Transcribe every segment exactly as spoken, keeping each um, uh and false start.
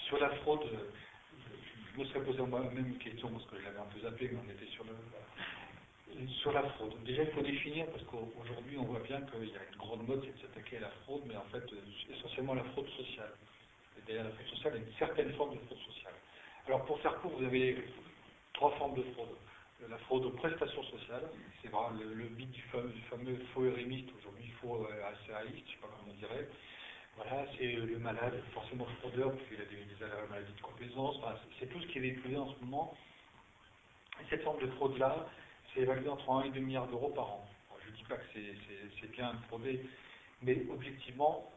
Sur la fraude, euh, je me serais posé moi-même une question, parce que je l'avais un peu zappé, mais on était sur le... Sur la fraude, déjà il faut définir, parce qu'aujourd'hui on voit bien qu'il y a une grande mode, c'est de s'attaquer à la fraude, mais en fait essentiellement la fraude sociale. Et derrière la fraude sociale, il y a une certaine forme de fraude sociale. Alors pour faire court, vous avez trois formes de fraude. La fraude aux prestations sociales, c'est vraiment le, le mythe du fameux, du fameux faux RMiste, aujourd'hui faux ACAiste, je ne sais pas comment on dirait. Voilà, c'est le malade, forcément fraudeur, parce qu'il a des, des maladies de complaisance, enfin, c'est tout ce qui est véhiculé en ce moment. Et cette forme de fraude-là, c'est évalué entre un et deux milliards d'euros par an. Alors, je ne dis pas que c'est bien fraudé, mais objectivement,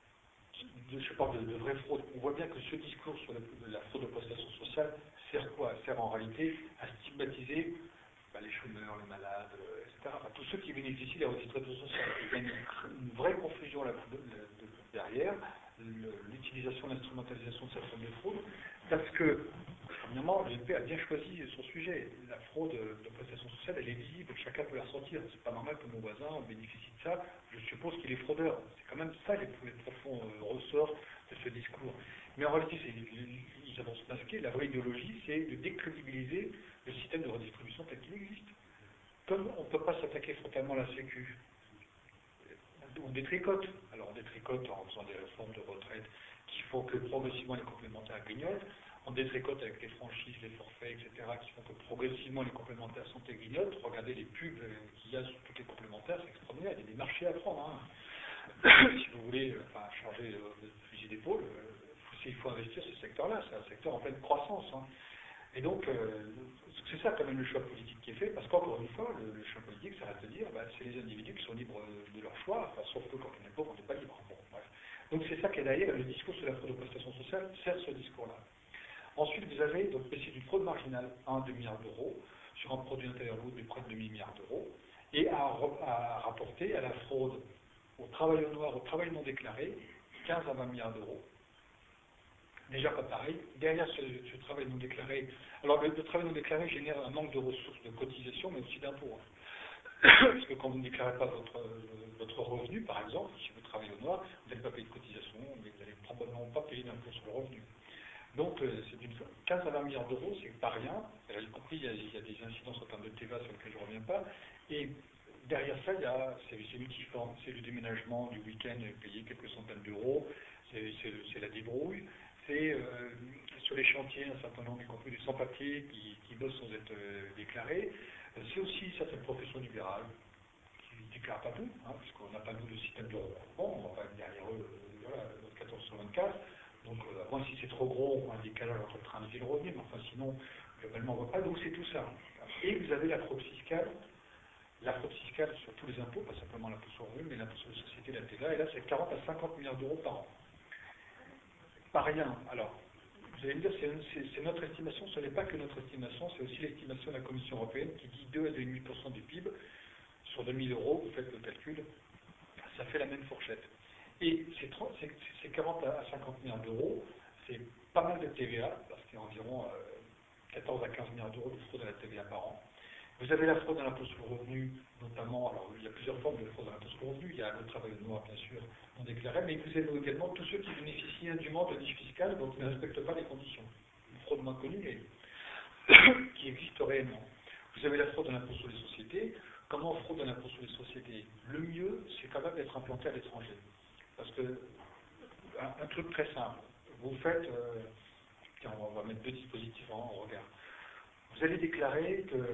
je parle de, de vraie fraude. On voit bien que ce discours sur la, la fraude aux prestations sociales sert quoi? Sert en réalité à stigmatiser bah, les chômeurs, les malades, euh, et cetera. Enfin, tous ceux qui bénéficient de la redistribution sociale. Il y a une, une vraie confusion là, de, de, de, derrière, l'utilisation, l'instrumentalisation de cette forme de fraude, parce que, premièrement, l'U N P a bien choisi son sujet. La fraude de prestations sociales, elle est visible, chacun peut la ressentir. C'est pas normal que mon voisin bénéficie de ça, je suppose qu'il est fraudeur. C'est quand même ça les, les profonds euh, ressorts de ce discours. Mais en réalité, ils avancent masqué. La vraie idéologie, c'est de décrédibiliser le système de redistribution tel qu'il existe. Comme on ne peut pas s'attaquer frontalement à la Sécu, on détricote. Alors on détricote en faisant des réformes de retraite qui font que progressivement les complémentaires grignotent. On détricote avec les franchises, les forfaits, et cetera, qui font que progressivement les complémentaires santé grignotent. Regardez les pubs qu'il y a sur toutes les complémentaires, c'est extraordinaire. Il y a des marchés à prendre. Hein. Si vous voulez enfin, changer de fusil d'épaule, il faut investir ce secteur-là. C'est un secteur en pleine croissance. Hein. Et donc, euh, c'est ça quand même le choix politique qui est fait, parce qu'encore une fois, le, le choix politique, ça reste de dire, bah, c'est les individus qui sont libres de leur choix, enfin, sauf que quand on est pauvre, on n'est pas libre. Bon, bref. Donc c'est ça qui est derrière le discours sur la fraude aux prestations sociales, sert ce discours-là. Ensuite, vous avez donc c'est d'une fraude marginale, un à deux milliards d'euros, sur un produit intérieur brut de près de demi-milliard d'euros, et à, à rapporter à la fraude au travail au noir, au travail non déclaré, quinze à vingt milliards d'euros. Déjà pas pareil. Derrière ce, ce travail non déclaré, alors le, le travail non déclaré génère un manque de ressources de cotisation, mais aussi d'impôts. Parce que quand vous ne déclarez pas votre, votre revenu, par exemple, si vous travaillez au noir, vous n'allez pas payer de cotisation, mais vous n'allez probablement pas payer d'impôts sur le revenu. Donc, euh, c'est d'une quinze à vingt milliards d'euros, c'est pas rien. Alors, y compris, il y, a, il y a des incidences en termes de T V A sur lesquelles je ne reviens pas. Et derrière ça, il y a, c'est multiforme. C'est le déménagement du week-end payé quelques centaines d'euros, c'est la débrouille. C'est euh, sur les chantiers un certain nombre, y compris des sans-papiers qui, qui bossent sans être euh, déclarés. C'est aussi certaines professions libérales qui ne déclarent pas tout, hein, puisqu'on n'a pas nous de système de regroupement, on va pas être derrière eux, euh, voilà, notre quatorze cent vingt-quatre. Donc, euh, à moins si c'est trop gros, on a un décalage entre le train de vie et le revenu, mais enfin sinon, globalement, on ne voit pas. Donc, c'est tout ça. Et vous avez la fraude fiscale, la fraude fiscale sur tous les impôts, pas simplement l'impôt sur le revenu, mais l'impôt sur les sociétés, la T V A, et là, c'est quarante à cinquante milliards d'euros par an. Pas rien. Alors, vous allez me dire, c'est notre estimation, ce n'est pas que notre estimation, c'est aussi l'estimation de la Commission européenne qui dit deux à deux virgule cinq pour cent du P I B sur deux mille euros, vous faites le calcul, ça fait la même fourchette. Et ces quarante à cinquante milliards d'euros, c'est pas mal de T V A, parce qu'il y a environ euh, quatorze à quinze milliards d'euros de fraude à la T V A par an. Vous avez la fraude à l'impôt sur le revenu, notamment, alors il y a plusieurs formes de fraude à l'impôt sur le revenu, il y a le travail au noir, bien sûr, non déclaré, mais vous avez également tous ceux qui bénéficient indûment de niche fiscale, donc ne respectent pas les conditions. Une fraude moins connue, mais qui existe réellement. Vous avez la fraude à l'impôt sur les sociétés. Comment fraude à l'impôt sur les sociétés? Le mieux, c'est quand même d'être implanté à l'étranger. Parce que, un, un truc très simple, vous faites, euh, tiens, on va mettre deux dispositifs en regard. Vous allez déclarer que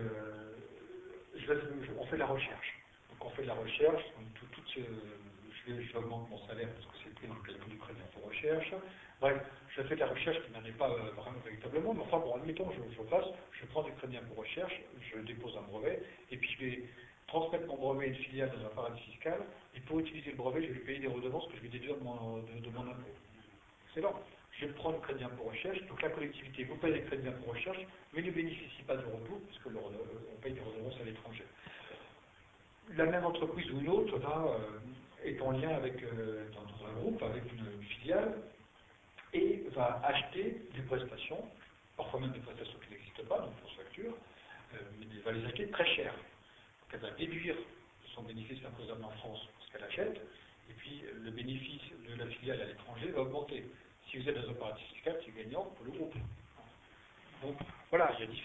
je vais, je, on fait de la recherche. Donc on fait de la recherche, tout, tout ce, je, vais, je augmente mon salaire parce que c'est pris dans le calcul du crédit pour recherche. Bref, je fais de la recherche qui n'en est pas euh, vraiment véritablement, mais enfin bon, admettons, je, je fasse, je prends du crédit pour recherche, je dépose un brevet, et puis je vais transmettre mon brevet à une filiale dans un paradis fiscal, et pour utiliser le brevet, je vais lui payer des redevances que je vais déduire de mon, de, de mon impôt. C'est bon. Je prends le crédit pour recherche, donc la collectivité vous paye les crédits pour recherche, mais ne bénéficie pas de retour, puisque le, on paye des redevances à l'étranger. La même entreprise ou une autre va, euh, est en lien avec, euh, dans, dans un groupe, avec une, une filiale, et va acheter des prestations, parfois même des prestations qui n'existent pas, donc pour facture, euh, mais elle va les acheter très cher. Donc elle va déduire son bénéfice imposable en France parce qu'elle achète, et puis le bénéfice de la filiale à l'étranger va augmenter. Si vous êtes dans un paradis fiscal, c'est gagnant.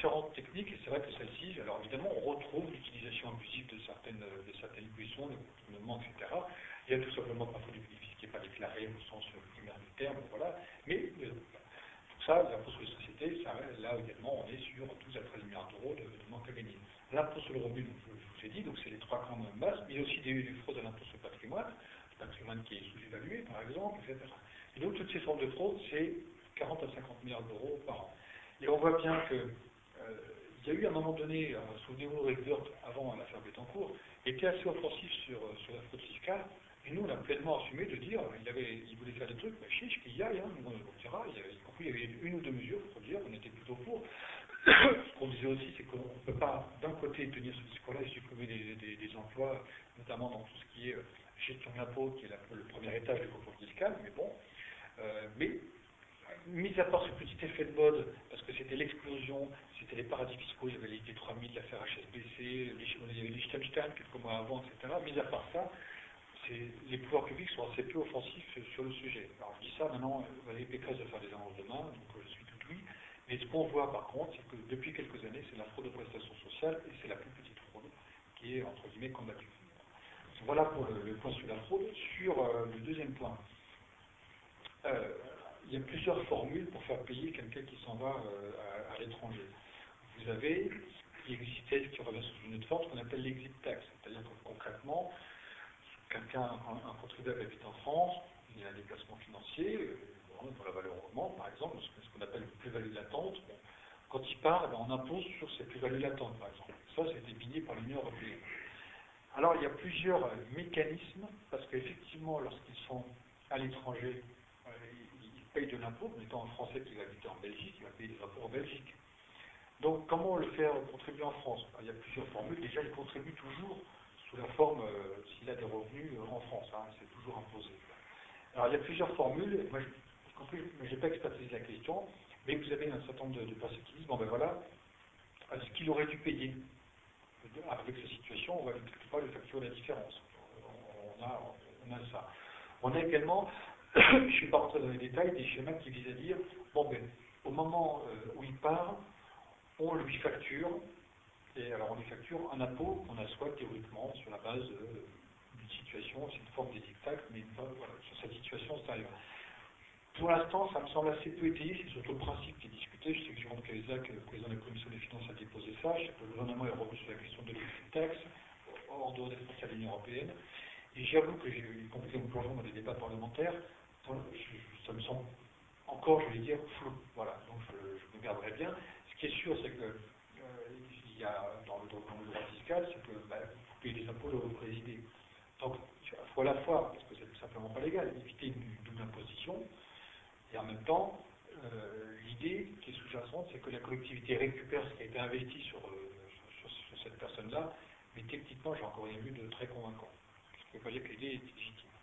différentes techniques, et c'est vrai que celle-ci, alors évidemment, on retrouve l'utilisation abusive de certaines, de certaines buissons, de contournements, et cetera. Il y a tout simplement parfois du bénéfice qui n'est pas déclaré au sens primaire du terme, voilà. Mais euh, tout ça, l'impôt sur les sociétés, ça, là également, on est sur douze à treize milliards d'euros de, de manque à gagner. L'impôt sur le revenu, donc, je, je vous ai dit, donc c'est les trois grandes masses, mais il y a aussi des, des fraudes à l'impôt sur le patrimoine, le patrimoine qui est sous-évalué, par exemple, et cetera. Et donc, toutes ces formes de fraude, c'est quarante à cinquante milliards d'euros par an. Et on voit bien que euh, il y a eu à un moment donné, euh, souvenez-vous, Rickwert, avant l'affaire Bettencourt, était assez offensif sur, sur la fraude fiscale, et nous, on a pleinement assumé de dire, il, avait, il voulait faire des trucs, bah, chiche, qu'il y aille, hein, nous, on dira, il y avait, y compris, il y avait une ou deux mesures, il faut dire, on était plutôt pour. Ce qu'on disait aussi, c'est qu'on ne peut pas, d'un côté, tenir ce discours-là et supprimer des, des, des emplois, notamment dans tout ce qui est gestion de l'impôt, qui est la, le premier étage du contrôle fiscal, mais bon, euh, mais mis à part ce petit effet de mode, parce que c'était l'explosion, c'était les paradis fiscaux, il y avait les T trois mille, l'affaire H S B C, les, il y avait Liechtenstein quelques mois avant, et cetera. Mis à part ça, les pouvoirs publics sont assez peu offensifs sur le sujet. Alors je dis ça, maintenant, Valérie Pécresse va faire des annonces demain, donc je suis tout oui. Mais ce qu'on voit par contre, c'est que depuis quelques années, c'est la fraude aux prestations sociales, et c'est la plus petite fraude qui est, entre guillemets, combattue. Voilà pour le, le point sur la fraude. Sur euh, le deuxième point, euh, il y a plusieurs formules pour faire payer quelqu'un qui s'en va euh, à, à l'étranger. Vous avez, il existait ce qui revient sous une autre forme, ce qu'on appelle l'exit tax. C'est-à-dire que concrètement, quelqu'un, un, un contribuable habite en France, il y a un déplacement financier, euh, bon, pour la valeur augmente par exemple, ce qu'on appelle une plus-value latente. Bon, quand il part, ben, on impose sur cette plus-value latente par exemple. Ça, ça a été billé par l'Union européenne. Alors, il y a plusieurs euh, mécanismes, parce qu'effectivement, lorsqu'ils sont à l'étranger, euh, ils, ils payent de l'impôt, mais étant un Français qui va habiter en Belgique, il va payer des impôts en Belgique. Donc, comment le faire contribuer en France? Il y a plusieurs formules. Déjà, il contribue toujours sous la forme, euh, s'il a des revenus euh, en France, hein, c'est toujours imposé. Alors, il y a plusieurs formules. Moi, je n'ai pas expertisé la question, mais vous avez un certain nombre de, de personnes qui disent, bon ben voilà, ce qu'il aurait dû payer avec cette situation, on va quelque part lui facturer la différence. On a, on a ça. On a également, je ne suis pas rentré dans les détails, des schémas qui visent à dire, bon ben, au moment euh, où il part, on lui facture, et alors on lui facture un impôt qu'on assoit théoriquement sur la base euh, d'une situation, c'est une forme d'exit tax, mais euh, voilà, sur cette situation, c'est arrivé. Pour l'instant, ça me semble assez peu étayé, c'est surtout le principe qui est discuté. Je sais que Jérôme Cahuzac, le président de la Commission des finances, a déposé ça. Je sais que le gouvernement est revenu sur la question de l'exit tax, hors dehors des frontières de l'Union européenne. Et j'avoue que j'ai eu compris mon plongeon dans les débats parlementaires, ça me semble encore, je vais dire, flou. Voilà, donc je, je me garderai bien. Ce qui est sûr, c'est que euh, il y a dans le, dans le droit fiscal, c'est que bah, vous payez des impôts là où vous résidez. Donc, il faut à la fois, parce que c'est tout simplement pas légal, éviter une double imposition. Et en même temps, euh, l'idée qui est sous-jacente, c'est que la collectivité récupère ce qui a été investi sur, euh, sur, sur cette personne-là, mais techniquement, j'ai encore rien vu de très convaincant. Ce qui ne veut pas dire que l'idée est légitime.